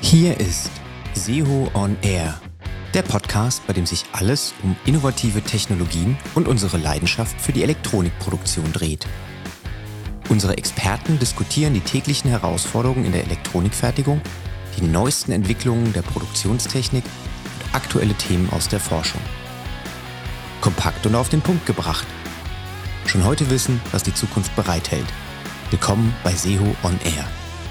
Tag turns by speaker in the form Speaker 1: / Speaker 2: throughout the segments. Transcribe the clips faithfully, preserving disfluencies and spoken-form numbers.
Speaker 1: Hier ist SEHO on Air, der Podcast, bei dem sich alles um innovative Technologien und unsere Leidenschaft für die Elektronikproduktion dreht. Unsere Experten diskutieren die täglichen Herausforderungen in der Elektronikfertigung, die neuesten Entwicklungen der Produktionstechnik und aktuelle Themen aus der Forschung. Kompakt und auf den Punkt gebracht. Schon heute wissen, was die Zukunft bereithält. Willkommen bei SEHO on Air.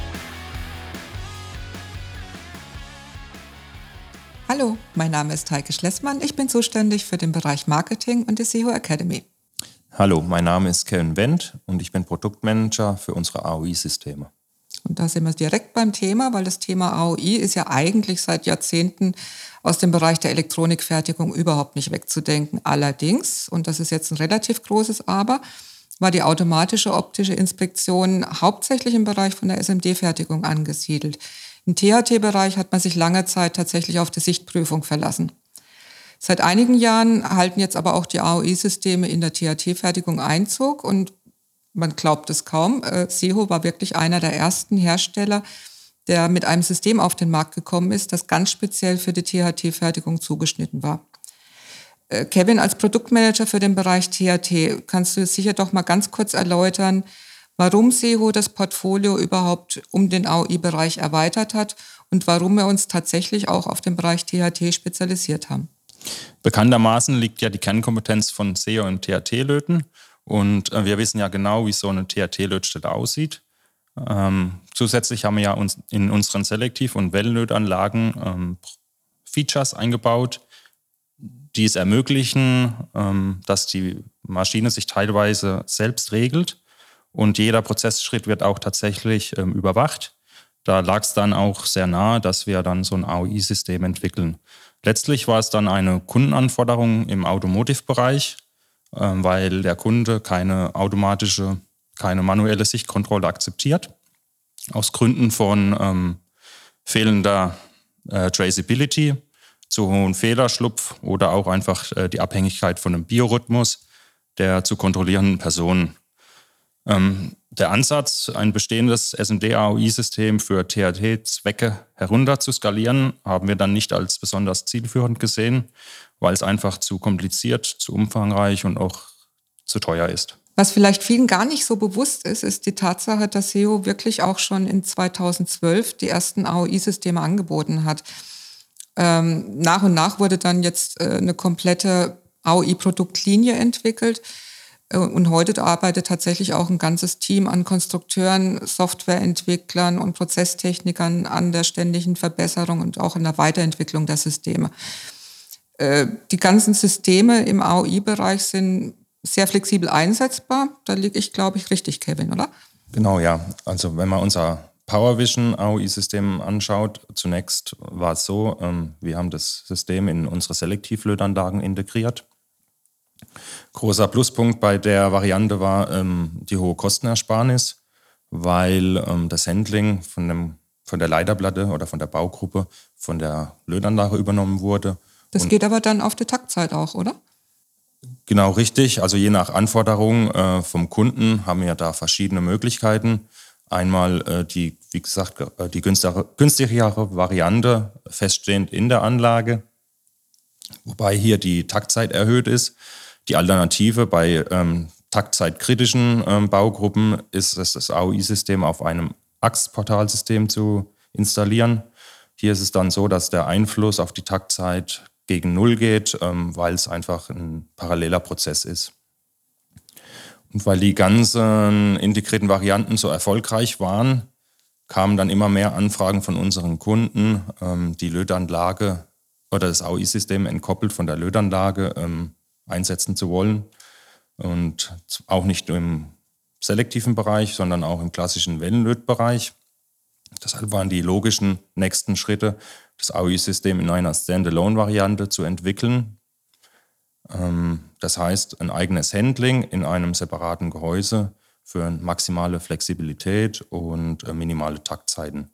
Speaker 2: Hallo, mein Name ist Heike Schlessmann. Ich bin zuständig für den Bereich Marketing und die SEHO Academy.
Speaker 3: Hallo, mein Name ist Kevin Wendt und ich bin Produktmanager für unsere A O I-Systeme.
Speaker 2: Und da sind wir direkt beim Thema, weil das Thema A O I ist ja eigentlich seit Jahrzehnten aus dem Bereich der Elektronikfertigung überhaupt nicht wegzudenken. Allerdings, und das ist jetzt ein relativ großes Aber, war die automatische optische Inspektion hauptsächlich im Bereich von der S M D-Fertigung angesiedelt. Im T H T-Bereich hat man sich lange Zeit tatsächlich auf die Sichtprüfung verlassen. Seit einigen Jahren halten jetzt aber auch die A O I-Systeme in der T H T-Fertigung Einzug und man glaubt es kaum, äh, SEHO war wirklich einer der ersten Hersteller, der mit einem System auf den Markt gekommen ist, das ganz speziell für die T H T-Fertigung zugeschnitten war. Äh, Kevin, als Produktmanager für den Bereich T H T, kannst du sicher doch mal ganz kurz erläutern, warum SEHO das Portfolio überhaupt um den A O I-Bereich erweitert hat und warum wir uns tatsächlich auch auf den Bereich T H T spezialisiert haben.
Speaker 3: Bekanntermaßen liegt ja die Kernkompetenz von SEHO im T H T-Löten und äh, wir wissen ja genau, wie so eine T H T-Lötstelle aussieht. Ähm, zusätzlich haben wir ja uns in unseren Selektiv- und Wellenlötanlagen ähm, Features eingebaut, die es ermöglichen, ähm, dass die Maschine sich teilweise selbst regelt. Und jeder Prozessschritt wird auch tatsächlich ähm, überwacht. Da lag es dann auch sehr nahe, dass wir dann so ein A O I-System entwickeln. Letztlich war es dann eine Kundenanforderung im Automotive-Bereich, ähm, weil der Kunde keine automatische, keine manuelle Sichtkontrolle akzeptiert. Aus Gründen von ähm, fehlender äh, Traceability, zu hohen Fehlerschlupf oder auch einfach äh, die Abhängigkeit von einem Biorhythmus der zu kontrollierenden Personen. Ähm, der Ansatz, ein bestehendes S M D-A O I-System für T H T-Zwecke herunter zu skalieren, haben wir dann nicht als besonders zielführend gesehen, weil es einfach zu kompliziert, zu umfangreich und auch zu teuer ist.
Speaker 2: Was vielleicht vielen gar nicht so bewusst ist, ist die Tatsache, dass SEHO wirklich auch schon in zweitausendzwölf die ersten A O I-Systeme angeboten hat. Ähm, nach und nach wurde dann jetzt äh, eine komplette A O I-Produktlinie entwickelt. Und heute arbeitet tatsächlich auch ein ganzes Team an Konstrukteuren, Softwareentwicklern und Prozesstechnikern an der ständigen Verbesserung und auch in der Weiterentwicklung der Systeme. Die ganzen Systeme im A O I-Bereich sind sehr flexibel einsetzbar. Da liege ich, glaube ich, richtig, Kevin, oder?
Speaker 3: Genau, ja. Also wenn man unser PowerVision A O I-System anschaut, zunächst war es so, wir haben das System in unsere Selektivlötanlagen integriert. Großer Pluspunkt bei der Variante war ähm, die hohe Kostenersparnis, weil ähm, das Handling von, dem, von der Leiterplatte oder von der Baugruppe von der Lötanlage übernommen wurde.
Speaker 2: Das
Speaker 3: Und
Speaker 2: geht aber dann auf die Taktzeit auch, oder?
Speaker 3: Genau, richtig. Also je nach Anforderung äh, vom Kunden haben wir da verschiedene Möglichkeiten. Einmal äh, die, wie gesagt, äh, die günstigere, günstigere Variante feststehend in der Anlage, wobei hier die Taktzeit erhöht ist. Die Alternative bei ähm, taktzeitkritischen ähm, Baugruppen ist es, das A O I-System auf einem Achsportalsystem zu installieren. Hier ist es dann so, dass der Einfluss auf die Taktzeit gegen Null geht, ähm, weil es einfach ein paralleler Prozess ist. Und weil die ganzen integrierten Varianten so erfolgreich waren, kamen dann immer mehr Anfragen von unseren Kunden, ähm, die Lötanlage oder das A O I-System entkoppelt von der Lötanlage ähm, einsetzen zu wollen. Und auch nicht nur im selektiven Bereich, sondern auch im klassischen Wellenlötbereich. Deshalb waren die logischen nächsten Schritte, das A O I-System in einer Standalone-Variante zu entwickeln. Das heißt, ein eigenes Handling in einem separaten Gehäuse für maximale Flexibilität und minimale Taktzeiten.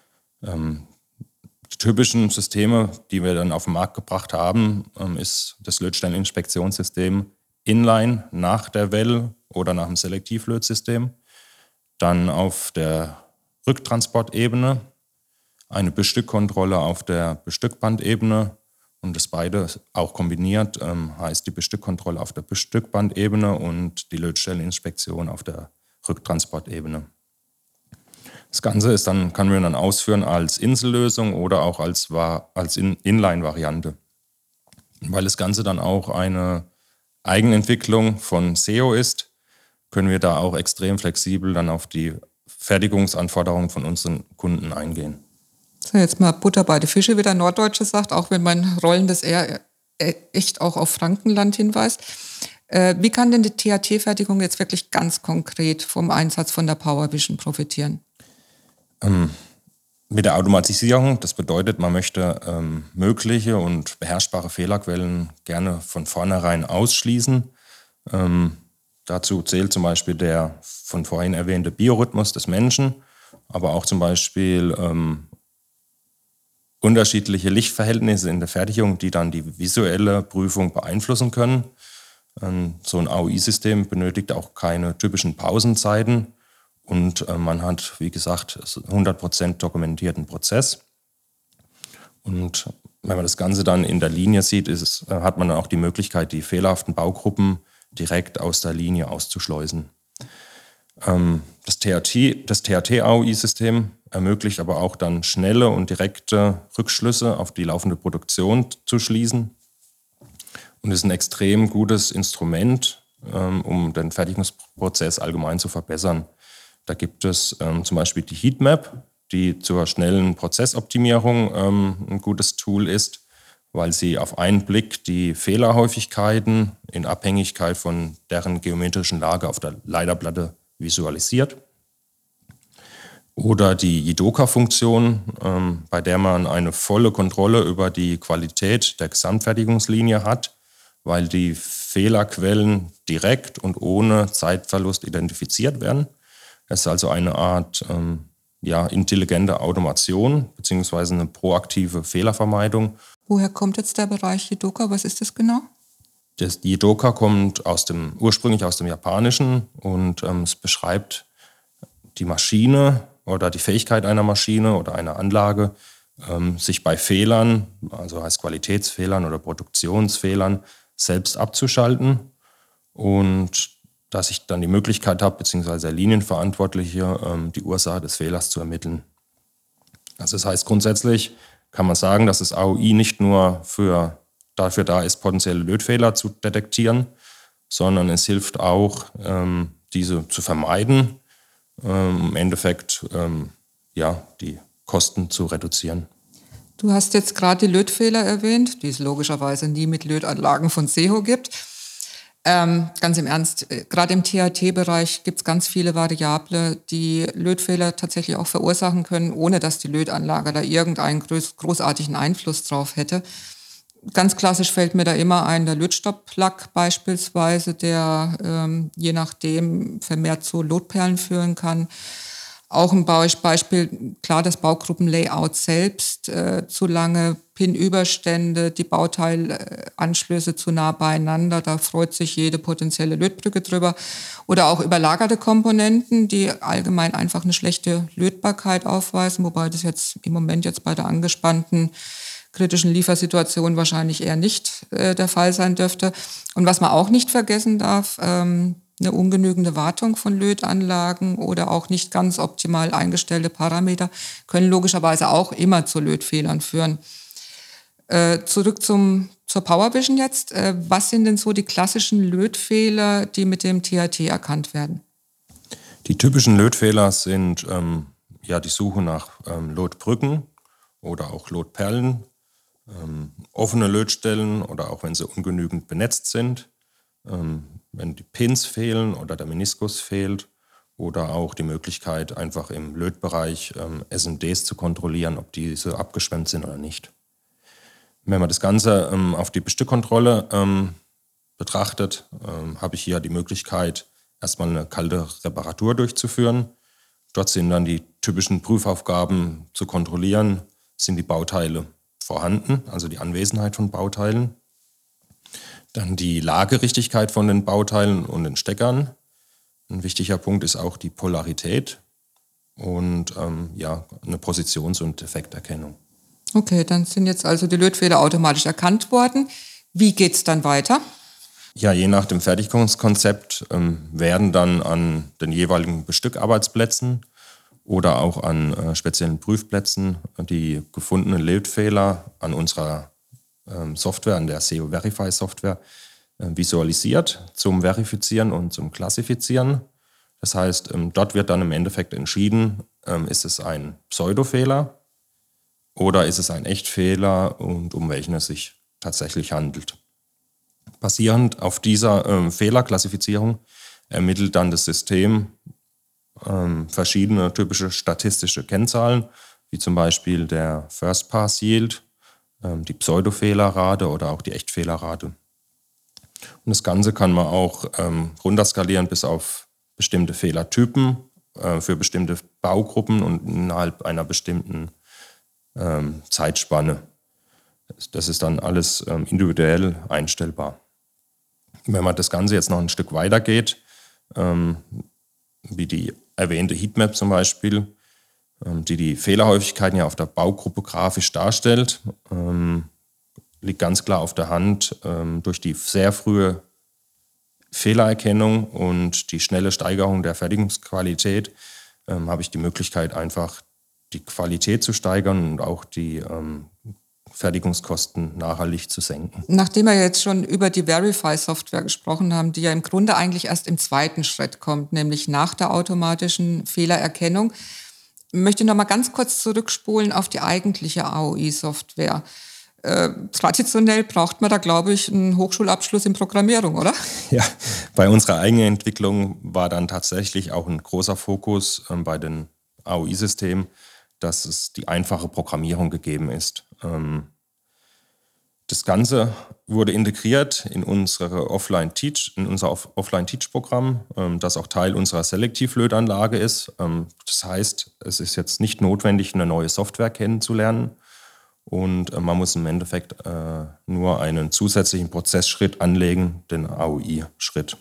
Speaker 3: Die typischen Systeme, die wir dann auf den Markt gebracht haben, ist das Lötstelleninspektionssystem Inline nach der Well oder nach dem Selektivlötsystem. Dann auf der Rücktransportebene eine Bestückkontrolle auf der Bestückbandebene und das beide auch kombiniert ähm, heißt die Bestückkontrolle auf der Bestückbandebene und die Lötstelleninspektion auf der Rücktransportebene. Das Ganze ist dann, kann man dann ausführen als Insellösung oder auch als, als Inline-Variante. Weil das Ganze dann auch eine Eigenentwicklung von S E O ist, können wir da auch extrem flexibel dann auf die Fertigungsanforderungen von unseren Kunden eingehen.
Speaker 2: So, jetzt mal Butter bei die Fische, wie der Norddeutsche sagt, auch wenn mein rollendes R echt auch auf Frankenland hinweist. Äh, wie kann denn die T H T-Fertigung jetzt wirklich ganz konkret vom Einsatz von der PowerVision profitieren?
Speaker 3: Ähm, mit der Automatisierung, das bedeutet, man möchte ähm, mögliche und beherrschbare Fehlerquellen gerne von vornherein ausschließen. Ähm, dazu zählt zum Beispiel der von vorhin erwähnte Biorhythmus des Menschen, aber auch zum Beispiel ähm, unterschiedliche Lichtverhältnisse in der Fertigung, die dann die visuelle Prüfung beeinflussen können. Ähm, so ein A O I-System benötigt auch keine typischen Pausenzeiten und äh, man hat, wie gesagt, hundert Prozent dokumentierten Prozess. Und wenn man das Ganze dann in der Linie sieht, ist es, äh, hat man dann auch die Möglichkeit, die fehlerhaften Baugruppen direkt aus der Linie auszuschleusen. Ähm, das T H T, das T H T-A O I-System ermöglicht aber auch dann schnelle und direkte Rückschlüsse auf die laufende Produktion zu schließen und ist ein extrem gutes Instrument, ähm, um den Fertigungsprozess allgemein zu verbessern. Da gibt es ähm, zum Beispiel die Heatmap, die zur schnellen Prozessoptimierung ähm, ein gutes Tool ist, weil sie auf einen Blick die Fehlerhäufigkeiten in Abhängigkeit von deren geometrischen Lage auf der Leiterplatte visualisiert. Oder die Jidoka-Funktion, ähm, bei der man eine volle Kontrolle über die Qualität der Gesamtfertigungslinie hat, weil die Fehlerquellen direkt und ohne Zeitverlust identifiziert werden. Es ist also eine Art ähm, ja, intelligente Automation bzw. eine proaktive Fehlervermeidung.
Speaker 2: Woher kommt jetzt der Bereich Jidoka? Was ist das genau?
Speaker 3: Das Jidoka kommt aus dem, ursprünglich aus dem Japanischen und ähm, es beschreibt die Maschine oder die Fähigkeit einer Maschine oder einer Anlage, ähm, sich bei Fehlern, also heißt Qualitätsfehlern oder Produktionsfehlern, selbst abzuschalten. Und dass ich dann die Möglichkeit habe, beziehungsweise der Linienverantwortliche, ähm, die Ursache des Fehlers zu ermitteln. Also das heißt, grundsätzlich kann man sagen, dass das A O I nicht nur für, dafür da ist, potenzielle Lötfehler zu detektieren, sondern es hilft auch, ähm, diese zu vermeiden, ähm, im Endeffekt ähm, ja, die Kosten zu reduzieren.
Speaker 2: Du hast jetzt gerade die Lötfehler erwähnt, die es logischerweise nie mit Lötanlagen von S E O gibt. Ähm, ganz im Ernst, gerade im T H T-Bereich gibt es ganz viele Variable, die Lötfehler tatsächlich auch verursachen können, ohne dass die Lötanlage da irgendeinen groß, großartigen Einfluss drauf hätte. Ganz klassisch fällt mir da immer ein, der Lötstoppplack beispielsweise, der ähm, je nachdem vermehrt zu Lotperlen führen kann. Auch ein Beispiel, klar, das Baugruppenlayout selbst, äh, zu lange Pin-Überstände, die Bauteilanschlüsse zu nah beieinander, da freut sich jede potenzielle Lötbrücke drüber. Oder auch überlagerte Komponenten, die allgemein einfach eine schlechte Lötbarkeit aufweisen, wobei das jetzt im Moment jetzt bei der angespannten kritischen Liefersituation wahrscheinlich eher nicht äh, der Fall sein dürfte. Und was man auch nicht vergessen darf, ähm, eine ungenügende Wartung von Lötanlagen oder auch nicht ganz optimal eingestellte Parameter können logischerweise auch immer zu Lötfehlern führen. Äh, zurück zum, zur PowerVision jetzt. Äh, was sind denn so die klassischen Lötfehler, die mit dem T H T erkannt werden?
Speaker 3: Die typischen Lötfehler sind ähm, ja die Suche nach ähm, Lotbrücken oder auch Lotperlen, ähm, offene Lötstellen oder auch wenn sie ungenügend benetzt sind. Ähm, wenn die Pins fehlen oder der Meniskus fehlt oder auch die Möglichkeit, einfach im Lötbereich ähm, S M Ds zu kontrollieren, ob diese abgeschwemmt sind oder nicht. Wenn man das Ganze ähm, auf die Bestückkontrolle ähm, betrachtet, ähm, habe ich hier die Möglichkeit, erstmal eine kalte Reparatur durchzuführen. Dort sind dann die typischen Prüfaufgaben zu kontrollieren, sind die Bauteile vorhanden, also die Anwesenheit von Bauteilen. Dann die Lagerichtigkeit von den Bauteilen und den Steckern. Ein wichtiger Punkt ist auch die Polarität und ähm, ja, eine Positions- und Defekterkennung.
Speaker 2: Okay, dann sind jetzt also die Lötfehler automatisch erkannt worden. Wie geht es dann weiter?
Speaker 3: Ja, je nach dem Fertigungskonzept ähm, werden dann an den jeweiligen Bestückarbeitsplätzen oder auch an äh, speziellen Prüfplätzen die gefundenen Lötfehler an unserer ähm, Software, an der S E O Verify Software, äh, visualisiert zum Verifizieren und zum Klassifizieren. Das heißt, ähm, dort wird dann im Endeffekt entschieden, ähm, ist es ein Pseudofehler oder ist es ein Echtfehler und um welchen es sich tatsächlich handelt. Basierend auf dieser ähm, Fehlerklassifizierung ermittelt dann das System ähm, verschiedene typische statistische Kennzahlen, wie zum Beispiel der First Pass Yield, ähm, die Pseudofehlerrate oder auch die Echtfehlerrate. Und das Ganze kann man auch ähm, runterskalieren bis auf bestimmte Fehlertypen äh, für bestimmte Baugruppen und innerhalb einer bestimmten ähm, Zeitspanne. Das ist dann alles ähm, individuell einstellbar. Wenn man das Ganze jetzt noch ein Stück weiter geht, ähm, wie die erwähnte Heatmap zum Beispiel, ähm, die die Fehlerhäufigkeiten ja auf der Baugruppe grafisch darstellt, ähm, liegt ganz klar auf der Hand. Ähm, durch die sehr frühe Fehlererkennung und die schnelle Steigerung der Fertigungsqualität ähm, habe ich die Möglichkeit, einfach die Qualität zu steigern und auch die ähm, Fertigungskosten nachhaltig zu senken.
Speaker 2: Nachdem wir jetzt schon über die Verify-Software gesprochen haben, die ja im Grunde eigentlich erst im zweiten Schritt kommt, nämlich nach der automatischen Fehlererkennung, möchte ich noch mal ganz kurz zurückspulen auf die eigentliche A O I-Software. Äh, traditionell braucht man da, glaube ich, einen Hochschulabschluss in Programmierung, oder?
Speaker 3: Ja, bei unserer eigenen Entwicklung war dann tatsächlich auch ein großer Fokus ähm, bei den A O I-Systemen, dass es die einfache Programmierung gegeben ist. Ähm, das Ganze wurde integriert in unsere Offline-Teach, in unser Off- Offline-Teach-Programm, ähm, das auch Teil unserer Selektivlötanlage ist. Ähm, das heißt, es ist jetzt nicht notwendig, eine neue Software kennenzulernen und äh, man muss im Endeffekt äh, nur einen zusätzlichen Prozessschritt anlegen, den A O I-Schritt.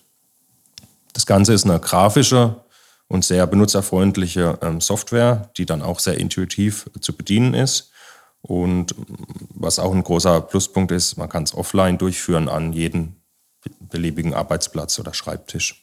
Speaker 3: Das Ganze ist eine grafische und sehr benutzerfreundliche ähm, Software, die dann auch sehr intuitiv zu bedienen ist. Und was auch ein großer Pluspunkt ist, man kann es offline durchführen an jeden beliebigen Arbeitsplatz oder Schreibtisch.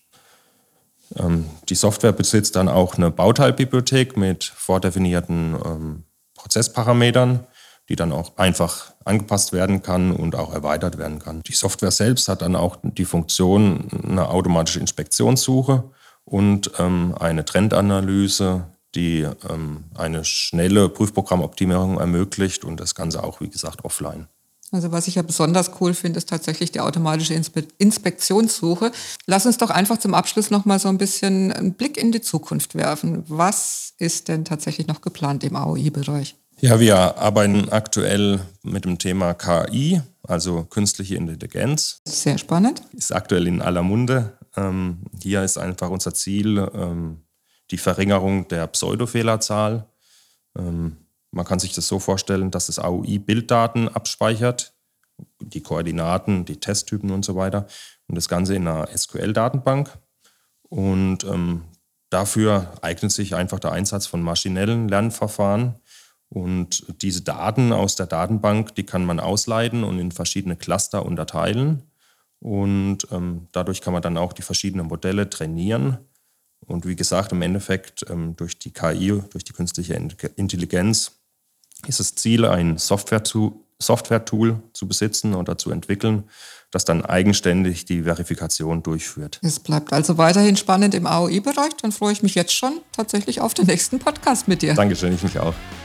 Speaker 3: Ähm, die Software besitzt dann auch eine Bauteilbibliothek mit vordefinierten ähm, Prozessparametern, die dann auch einfach angepasst werden kann und auch erweitert werden kann. Die Software selbst hat dann auch die Funktion, eine automatische Inspektionssuche und ähm, eine Trendanalyse, die ähm, eine schnelle Prüfprogrammoptimierung ermöglicht und das Ganze auch, wie gesagt, offline.
Speaker 2: Also was ich ja besonders cool finde, ist tatsächlich die automatische Inspe- Inspektionssuche. Lass uns doch einfach zum Abschluss noch mal so ein bisschen einen Blick in die Zukunft werfen. Was ist denn tatsächlich noch geplant im A O I-Bereich?
Speaker 3: Ja, wir arbeiten aktuell mit dem Thema K I, also künstliche Intelligenz.
Speaker 2: Sehr spannend.
Speaker 3: Ist aktuell in aller Munde. Ähm, hier ist einfach unser Ziel ähm, die Verringerung der Pseudofehlerzahl. Ähm, man kann sich das so vorstellen, dass das A O I Bilddaten abspeichert, die Koordinaten, die Testtypen und so weiter und das Ganze in einer S Q L-Datenbank. Und ähm, dafür eignet sich einfach der Einsatz von maschinellen Lernverfahren. Und diese Daten aus der Datenbank, die kann man ausleiten und in verschiedene Cluster unterteilen. Und ähm, dadurch kann man dann auch die verschiedenen Modelle trainieren. Und wie gesagt, im Endeffekt ähm, durch die K I, durch die künstliche Intelligenz, ist das Ziel, ein Software-Tool Software-Tool zu besitzen oder zu entwickeln, das dann eigenständig die Verifikation durchführt.
Speaker 2: Es bleibt also weiterhin spannend im A O I-Bereich. Dann freue ich mich jetzt schon tatsächlich auf den nächsten Podcast mit dir.
Speaker 3: Dankeschön, ich mich auch.